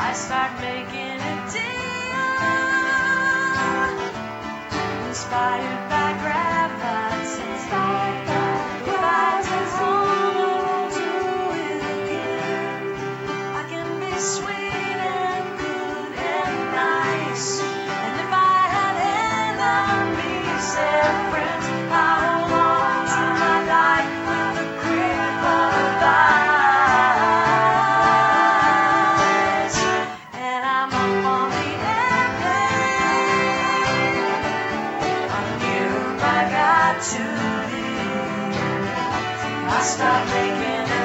I start making a deal, inspired by gravity. If I just wanna do it again, I can be sweet and good and nice. And if I had enemies and friends, I hold on to my life with a grip of ice. And I'm up on the airplane. I knew I got to leave. I stopped making a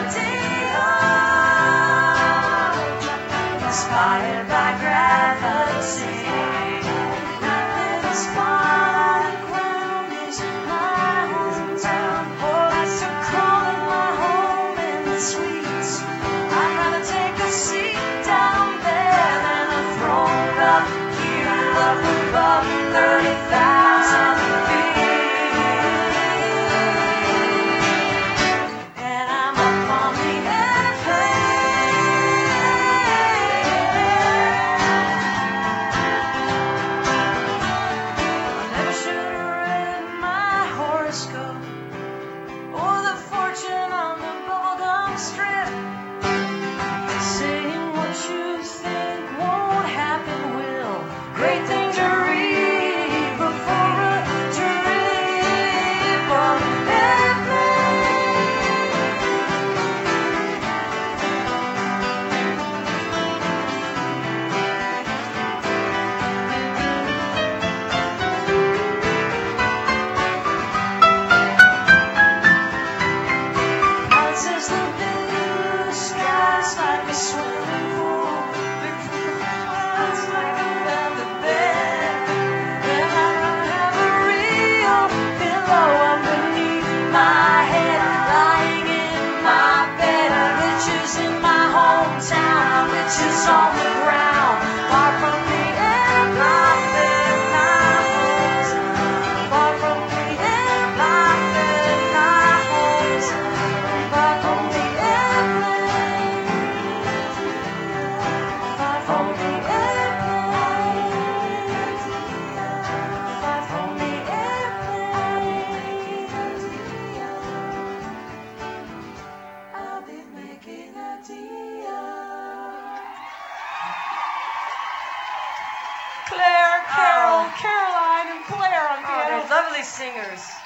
deal, inspired by gravity. This spot ground is my hometown. Oh, I still call it my home in the suites. I'd rather take a seat down there than a throne up here up above 30,000 feet. And I'm up on the airplane. I never should have read my horoscope or the fortune on the bubblegum strip. Saying what you think won't happen will. Great things are read before a trip on an airplane. As is the blue skies like a swimming pool, big clouds like a velvet bed. And I'd rather have a real pillow underneath my head, lying in my bed, which is in my hometown, which is on the ground, far from the airplane. Far from the airplane, far from the airplane, far from the airplane, far from the airplane. I'll be making a deal. Claire, Carol, Caroline, and Claire on piano. They're lovely singers.